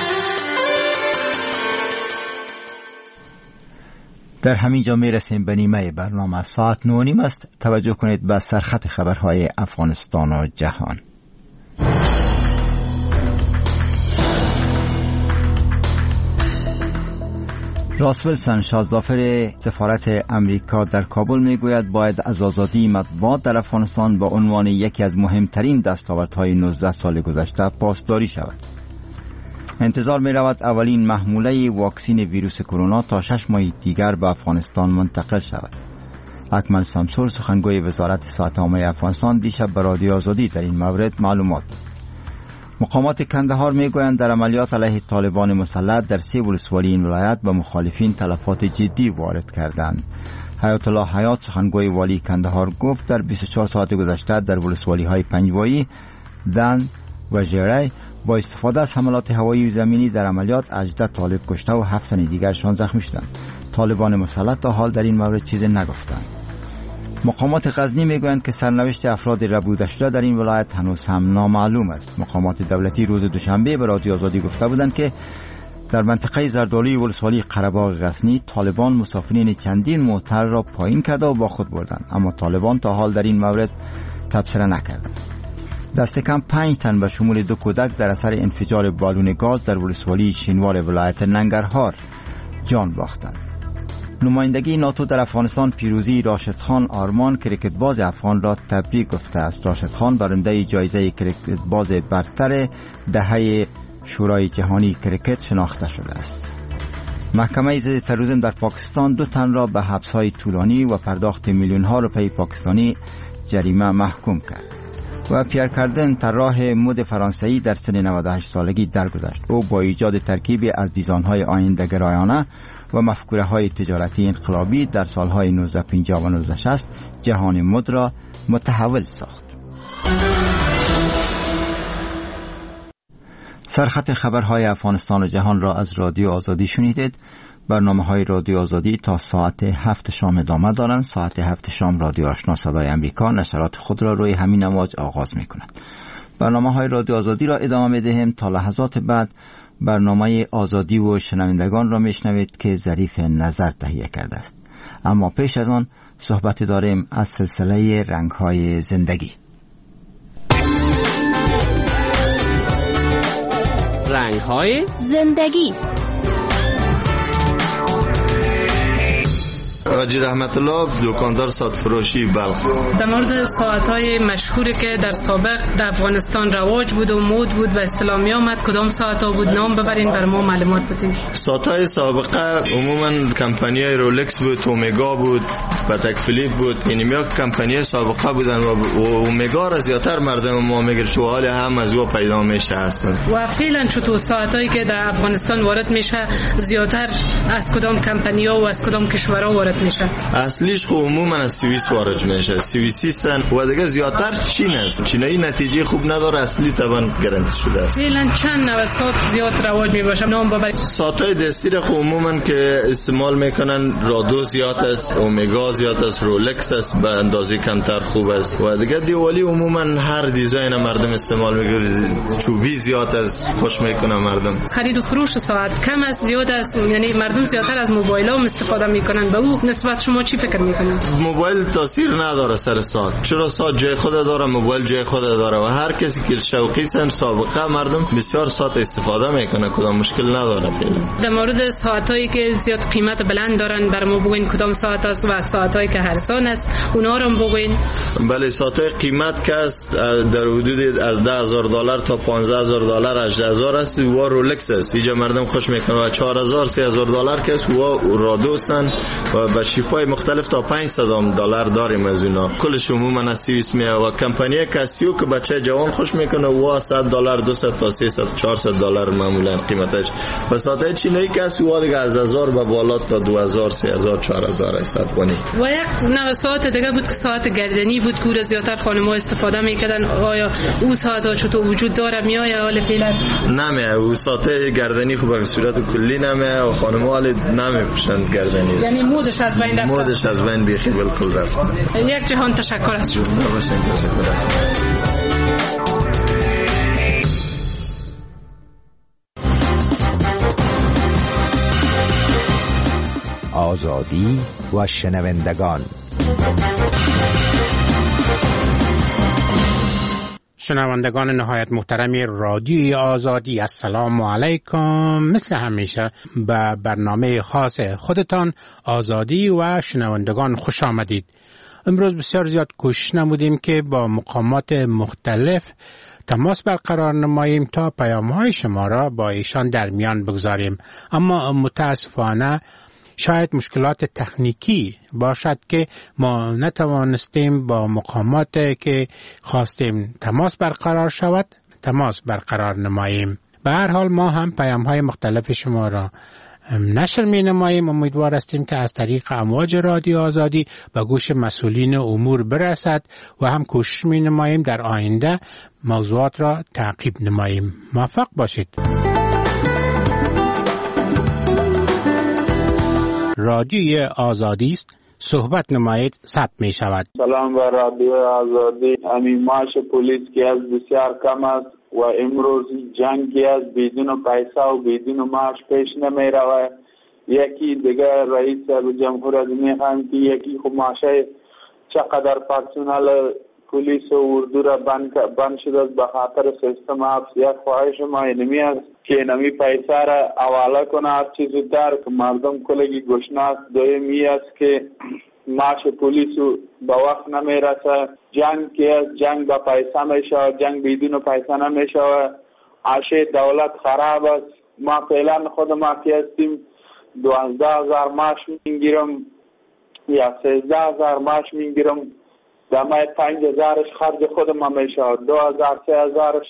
در همین جا می رسیم به نیمه برنامه. ساعت نه و نیم است. توجه کنید به سرخط خبرهای افغانستان و جهان. راس ویلسون، شازدافر سفارت امریکا در کابل، میگوید باید از آزادی مطبوعات در افغانستان با عنوان یکی از مهمترین دستاوردهای نوزده سال گذشته پاسداری شود. انتظار می رود اولین محموله واکسین ویروس کرونا تا شش ماه دیگر به افغانستان منتقل شود. اکمل سمسور، سخنگوی وزارت صحت عامه افغانستان، دیشب به رادیو آزادی در این مورد معلومات داد. مقامات کندهار میگویند در عملیات علیه طالبان مسلط در سه ولسوالی این ولایت به مخالفین تلفات جدی وارد کردند. حیات الله حیات، سخنگوی والی کندهار، گفت در بیست و چهار ساعت گذشته در ولسوالی های پنجوایی، دن و ژیره با استفاده از حملات هوایی و زمینی در عملیات هجده طالب کشته و هفت تن دیگرشان زخمی شدند. طالبان مسلط تا حال در این مورد چیزی نگفتند. مقامات غزنی میگویند که سرنوشت افراد ربوده شده در این ولایت هنوز هم نامعلوم است. مقامات دولتی روز دوشنبه به رادیو آزادی گفته بودند که در منطقه زردالوی ولسوالی قره‌باغ غزنی طالبان مسافرین چندین موتر را پایین کرده و با خود بردند، اما طالبان تا حال در این مورد تبصره نکردند. دست کم پنج تن به شمول دو کودک در اثر انفجار بالون گاز در ولسوالی شینوار ولایت ننگرهار جان باختند. نمایندگی ناتو در افغانستان پیروزی راشد خان آرمان، کریکت باز افغان، را تبریک گفته است. راشد خان برنده جایزه کریکت باز برتر دهه شورای جهانی کریکت شناخته شده است. محکمه ضد تروریسم در پاکستان دو تن را به حبس‌های طولانی و پرداخت میلیون ها روپیه پاکستانی جریمه محکوم کرد. و پیر کاردن، طراح مد فرانسوی، در سن نود و هشت سالگی درگذشت. او با ایجاد ترکیبی از دیزاین‌های آینده‌گرایانه و مفکوره‌های تجارتی انقلابی در سالهای نوزده پنجاه و نوزده شصت جهان مد را متحول ساخت. سرخط خبرهای افغانستان و جهان را از رادیو آزادی شنیدید. برنامه‌های رادیو آزادی تا ساعت هفت شام ادامه دارند. ساعت هفت شام رادیو آشنا صدای امریکا نشرات خود را روی همین امواج آغاز می‌کند. برنامه‌های رادیو آزادی را ادامه می‌دهیم. تا لحظات بعد برنامه آزادی و شنوندگان را میشنوید که ظریف نظر تهیه کرده است. اما پیش از آن صحبت داریم از سلسله رنگ‌های زندگی. رنگ‌های زندگی. حاجی رحمت الله، دکاندار ساعت فروشی بلخ. در مورد ساعت‌های مشهوری که در سابق در افغانستان رواج بود و مد بود و اسلامی آمد، کدام ساعت‌ها بود؟ نام ببرین بر ما معلومات بدین. ساعت‌های سابقه عموما کمپانی‌های رولکس بود، اومگا بود، پاتک فیلیپ بود. این میاد کمپانی‌های سابقه بودن و اومگا را زیاتر مردم ما میگن تو حال هم از او پیدا میشه هستن. و فعلا چطور ساعت‌هایی که در افغانستان وارد میشه زیاتر از کدام کمپانی‌ها و از کدام کشورها وارد میشه؟ اصلیش خب عموما از سوئیس وارد میشه. سوئیسی هستن و دیگه زیاتر چین است. چینایی نتیجه خوب نداره، اصلی طبعا گارانتی شده است. فعلا چند نوع ساعت زیاد رواج میباشه؟ نام ببرید. ساعت‌های دستی را خب عموما که استعمال میکنن رادو زیاد است، اومگا زیاد است، رولکس است به اندازه کمتر خوب است. و دیگه دیوالی عموما هر دیزاین مردم استعمال میکنه. چوبی زیاد است، خوش میکنه مردم. خرید و فروش ساعت کم است زیاد است، یعنی مردم زیاتر از موبایل ها استفاده میکنن. به او نسبت شما چی فکر میکنید؟ موبایل تاثیر نداره سر ساعت، چرا ساعت جای خود داره، موبایل جای خود داره و هر کسی که شوقی است سابقه مردم بسیار ساعت استفاده میکنه، کدام مشکل نداره. در مورد ساعتایی که زیاد قیمت بلند دارن برام بگوین کدام ساعت است و ساعتایی که ارزان است اونا رو بگوین. بله، ساعتای قیمت که است در حدود از ده هزار دلار تا پانزده هزار دلار هجده هزار است و رولکس است. اینجا مردم خوش میکنه و چهار هزار سه هزار دلار که است و رادو هستن و به شیفای مختلف تا پانصد دلار داریم از اونا. کلش عموما از سوئیس میاد و کمپانی کاسیو که بچه جوان خوش میکنه و صد دلار دویست تا سیصد چهارصد دلار معمولا قیمتش. و ساعت چینی کاسیو دیگه از هزار به بالا تا دو هزار سه هزار چهار هزار هشتصد بانی. و یک نوع ساعت دیگه بود که ساعت گردنی بود که زیاتر خانم‌ها استفاده میکردن. آیا او ساعت چطور وجود داره میآید حال فعلا؟ نمیه. او ساعت گردنی خب به صورت کلی نمیه و خانم‌ها حال نمیپوشند گردنی. یعنی مودش از بین رفت. مودش از بین بیخی بالکل رفت. یک جهان تشکر از شما. آزادی و شنوندگان. شنوندگان نهایت محترمی رادیوی آزادی، السلام علیکم. مثل همیشه به برنامه خاص خودتان آزادی و شنوندگان خوش آمدید. امروز بسیار زیاد کوشش نمودیم که با مقامات مختلف تماس برقرار نماییم تا پیام‌های شما را با ایشان در میان بگذاریم، اما متاسفانه شاید مشکلات تکنیکی باشد که ما نتوانستیم با مقامات که خواستیم تماس برقرار شود تماس برقرار نماییم. به هر حال ما هم پیام‌های مختلف شما را نشر می نماییم. امیدوار هستیم که از طریق امواج رادیو آزادی به گوش مسئولین امور برسد و هم کوشش می نماییم در آینده موضوعات را تعقیب نماییم. موفق باشید. رادیوی آزادی است، صحبت نمایید، ثبت می شود. سلام به رادیو آزادی. همین معاش پلیس که از بسیار کم است و امروز جنگی از بدون پیسه و بدون معاش پیش نمی رود. یکی دیگر رئیس جمهوری میخوان که یکی خب معاشه چقدر پرسنل پلیس و اردو را بند, بند شده است به خاطر سیستم حبس. یک خواهش ما اینمی است که نمی پیسه را حواله کنه هر چیز زودتر که مردم کلگی گشنه. دومی است که معاش پلیس به وقت نمی رسه. جنگ که است جنگ با پیسه می شود، جنگ بدون پیسه نمی شود. عاشه دولت خراب است. ما فعلا خود ما که هستیم دوازده هزار معاش میگیرم یا سیزده هزار معاش میگیرم. دمای پنج هزارش خرج خود ما می شود. دو هزار سه هزارش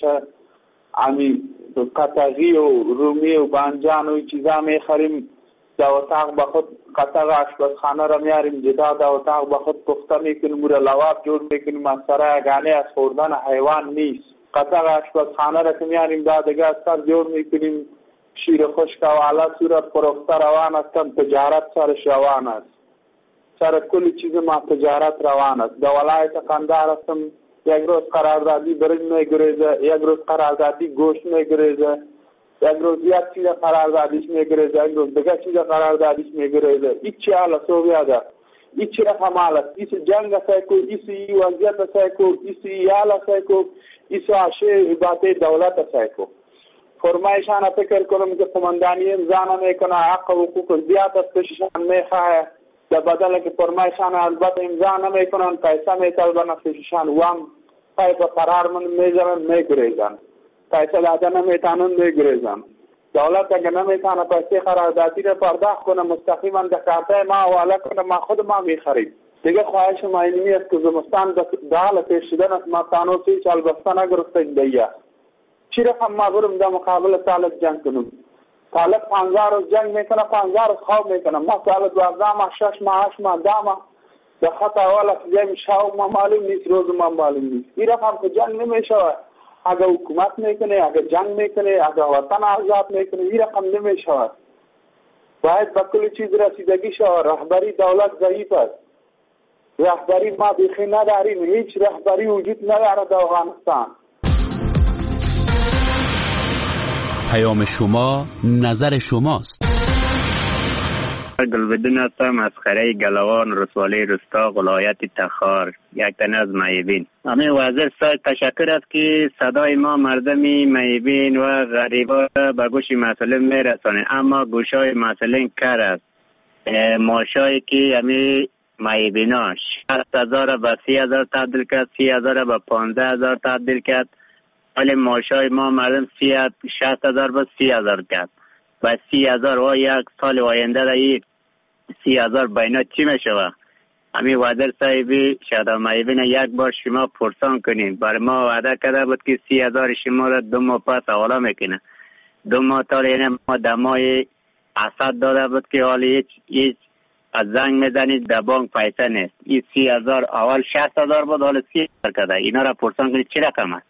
امی قطعی و رومی و بانجان و این چیزا می خریم. در اتاق با خود قطعه آشپزخانه را میاریم جدا در اتاق با خود پخته میکنیم و لواب جور میکنیم. از سر یگانه از خوردن حیوان نیست. قطعه آشپزخانه را که میاریم در دیگه از سر جور میکنیم. شیر خشک و علا صورت پرخته روان هستند. تجارت سرش روان است. سر کل چیز ما تجارت روان است. در ولایت قندهار هستم. یک روز قراردادی برنج میگریزه، یک روز قراردادی گوشت میگریزه، یک روز یک چیز قراردادیش میگریزه، یک روز دیگه چیز قراردادیش میگریزه. این چی حالا سویاده؟ این چی رقم حالت؟ ایس جنگ سایکو، ایس ای وضعیت سایکو، ایس ای حال سایکو، ایس عاشه باته دولت سایکو. فرمایشان فکر کنم که قماندانی امضا نمیکنه، حق و حقوق زیاد از پیششان میخواه. در بدل که فرمایشان البته امضا نمیکنن، پیسه میطلبن از پیششان وام پای به قرار من میذارن میگریزن. پیسه داده نمیتونن میگریزن. دولت اگر نمیتونه پیسه قراردادی را پرداخت کنه مستقیما در کارت ما حواله کنه، ما خود ما میخریم. دیگه خواهش ما اینمی است که زمستان در حال پیش شدن است. ما تانو سی سال بسته نگرفتیم دیگه. چی رقم ما برم در مقابل طالب جنگ کنم؟ طالب پانزده روز جنگ میکنه، پانزده روز خواب میکنه. ما طالب دوازده ماه، شش ماه، هشت ماه، ده ماه در خط اول از جای شاو ما معلوم نیست، روز ما معلوم نیست. این رقم که جنگ نمیشود. اگر حکومت میکنه، اگر جنگ میکنه، اگر وطن آزاد میکنه، این رقم نمیشود. باید با کل چیز رسیدگی شود. رهبری دولت ضعیف است. رهبری ما بیخی نداریم. هیچ رهبری وجود نداره در افغانستان. پیام شما نظر شماست. گلبدین هستم از خره گلوان رسوالی رستا ولایت تخار، یک تنه از معیبین. همه وزیر صاحب تشکر است که صدای ما مردمی معیبین و غریبا به گوش مسئولین میرسانه، اما گوشای مسئولین کر است. ماشایی که همه معیبینا شصت هزار به سی هزار تبدیل کرد، سی هزار به پانزده هزار تبدیل کرد، ولی ماشای ما مردم شصت هزار به سی هزار کرد و سی هزار و یک سال آینده را یک سی هزار بینا چی میشوه؟ همین وزیر صاحبی شاید مایبین یک بار شما پرسان کنین. برای ما وعده کرده بود که سی هزار شما را دو ماه پس حواله میکنه. دو ماه تا یعنی ما دمای اسد داده بود که حالی هیچ هیچ از زنگ میزنید در بانک پیسه نیست. این سی هزار اول شصت هزار بود، حالا سی هزار کرده. اینا را پرسان کنید چی رقم است؟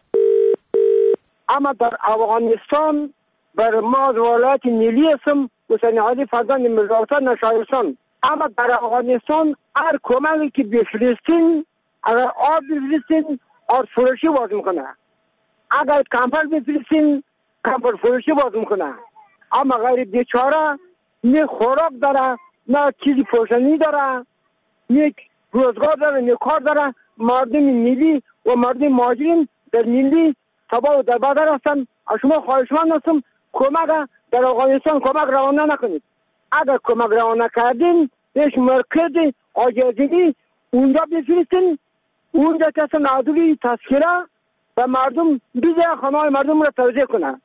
اما در افغانستان بر ما ولایت ملی اسم حسین علی فرزند مزارتا نشایستان، اما در افغانستان هر کمکی که به فلسطین، اگر آب بفرستین آب فروشی باز میکنه، اگر کمپر بفرستین کمپر فروشی باز میکنه. اما غیر بیچاره نه خوراک داره، نه چیزی پوشانی داره، نه روزگار داره، نه کار داره. مردم ملی و مردم مهاجرین در ملی تباه و در بدر هستن. از شما خواهشمند هستم کمک در افغانستان کمک روانه نکنید. اگر کمک روانه کردین هیچ مرکز آجازگی اونجا بفرستین، اونجا کسی نادولی تذکره و مردم بیزه خانه مردم را توجیه کنه.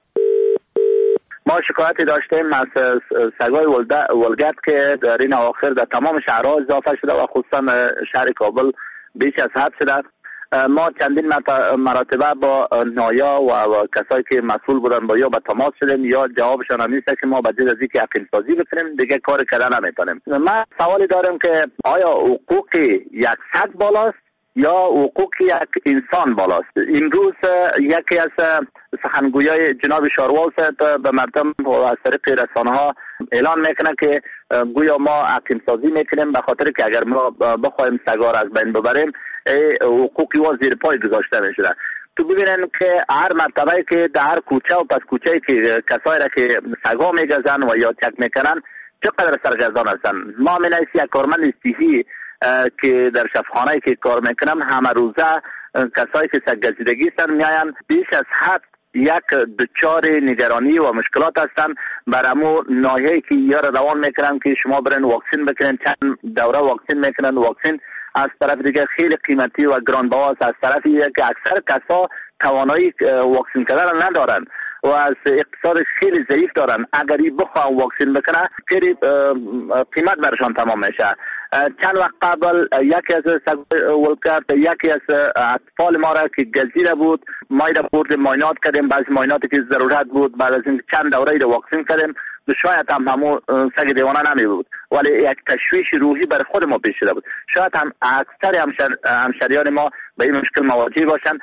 ما شکایتی داشتیم از سگای ولگرد که در این اواخر در تمام شهرها اضافه شده و خصوصا شهر کابل بیش از حد شده. ما چندین مراتبه با نایا و, و کسایی که مسئول بودن با یا به تماس شدیم یا جوابشان همیشه که ما به جز از اینکه یقین سازی بکنیم دیگه کار کردن نمیتونیم. من سوالی دارم که آیا حقوق یک سگ بالاست یا حقوق یک انسان بالاست؟ امروز یکی از سخنگویای جناب شاروال صاحب به مردم از طریق رسانه ها اعلان میکنه که گویا ما حکیم سازی میکنیم به خاطر که اگر ما بخوایم سگار از بین ببریم حقوقی و زیر پای گذاشته میشه. تو ببینن که هر مرتبه که در هر کوچه و پس کوچه که کسایی را که سگا میگزن و یا چک میکنن چقدر سرگردان هستن. ما مینایست یک کارمند صحی که در شفاخانه که کار میکنم همه روزه کسایی که سگزیدگی هستن میاین بیش از حد یک دچار نگرانی و مشکلات هستن. برامو ناحیه‌ای که یار روان میکنن که شما برن واکسین بکنن، چند دوره واکسین میکنن. واکسین از طرف دیگه خیلی قیمتی و گرانبهاست، از طرفی که اکثر کسا توانایی واکسین کردن ندارن و از اقتصاد خیلی ضعیف دارن. اگر بخوام واکسین بکنه خیلی قیمت برشان تمام میشه. چند وقت قبل یکی از ولکرد یکی از اطفال ما را که گزیره بود ما را برد ماینات کردیم، بعضی مایناتی که ضرورت بود بعد از این چند دوره را واکسین کردیم. شاید هم همون سگ دیوانه نمی بود ولی یک تشویش روحی برای خود ما پیش شده بود. شاید هم اکثر همشر... همشریان ما به این مشکل مواجه باشند.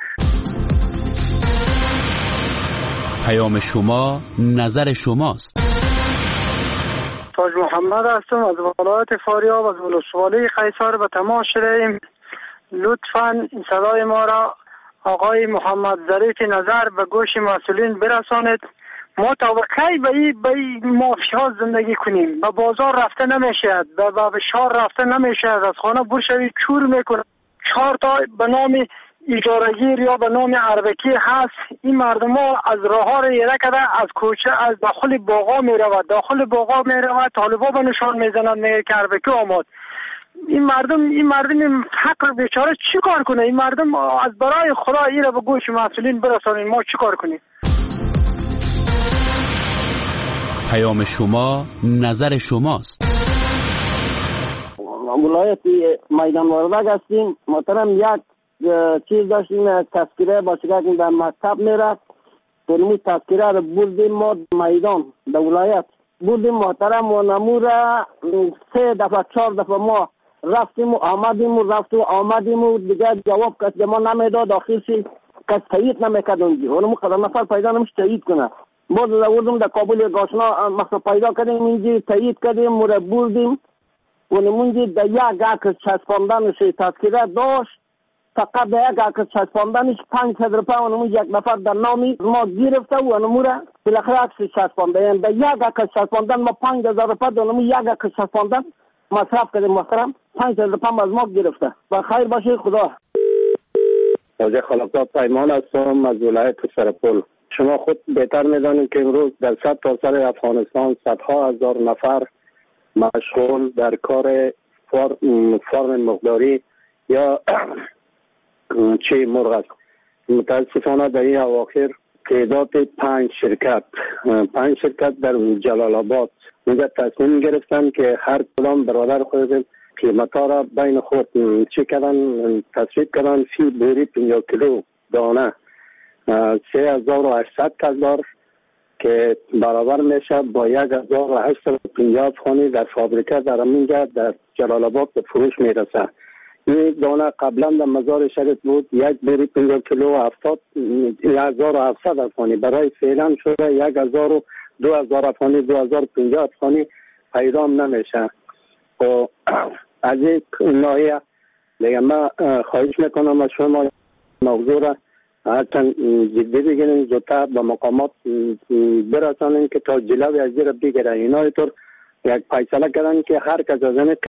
پیام شما نظر شماست. تاج محمد هستم از ولایت فاریاب از ولسوالی قیصر به تماس شدیم. لطفاً این صدای ما را آقای محمد ظریف نظر به گوش مسئولین برسانید. ما تا کی به این به این مافیا زندگی کنیم؟ به بازار رفته نمیشه، به به شهر رفته نمیشه، از خانه بور شوی چور میکنه. چهار تا به نام اجارهگیر یا به نام عربکی هست. این مردم ها از راه ها را یره کده از کوچه از داخل باغا می رود داخل باغا می رود طالبا به نشان میزنند میگه که عربکی آمد. این مردم این مردم فقر بیچاره چی کار کنه؟ این مردم از برای خدا این را به گوش مسئولین برسانید. ما چی کار کنیم؟ پیام شما نظر شماست. ولایت میدان وردگ هستیم محترم. یک چیز داشتیم تذکره با شکر که در مکتب میرفت ترمی تذکره رو بردیم ما میدان در ولایت بردیم محترم و نموره سه دفعه چهار دفعه ما رفتیم و آمدیم و رفت و آمدیم و دیگه جواب کسی ما نمیداد. آخرشی کسی تایید نمیکرد اونجا اونمو قدر نفر پیدا نمیشه تایید کنه. باز دوردم در کابل گاشنا مقصد پیدا کردیم اینجا تایید کردیم و بردیم و نمونجا در یک عکس چسباندنش تذکره داشت. فقط در یک عکس چسباندنش پنج صد روپیه و نمونجا یک نفر در نامی ما گرفته و نموره بالاخره عکس چسبانده. یعنی در یک عکس چسباندن ما پنج هزار روپیه و نمونجا یک عکس چسباندن مصرف کردیم محترم. پنج صد روپیه از ما گرفته. و خیر باشه خدا. موجه خلقات پیمان هستم از ولایت سرپل. شما خود بهتر میدانید که امروز در صد تا سر افغانستان صدها هزار نفر مشغول در کار فارم مقداری یا چه مرغ است. متاسفانه در این اواخر تعداد پنج شرکت پنج شرکت در جلال آباد اینجا تصمیم گرفتن که هر کدام برادر خود قیمت ها را بین خود چی کردن، تصویب کردن. فی بوری پنجاه کیلو دانه سه هزار و هشتصد دلار که برابر میشه با یک هزار و هشتصد و پنجاه افغانی در فابریکه در همینجا در جلال آباد به فروش میرسه. این دانه قبلا در مزار شریف بود یک بوری پنجاه کیلو هفتاد هزار و هفتصد افغانی، برای فعلا شده یک هزار و دو هزار افغانی، دو هزار و پنجاه افغانی پیدا نمیشه. و از این ناحیه دیگه من خواهش میکنم از شما موضوع را هرچند جدی بگیرین، زودتر به مقامات برسانین که تا جلوی از زیر بگیره. اینا طور یک فیصله کردن که هر کس از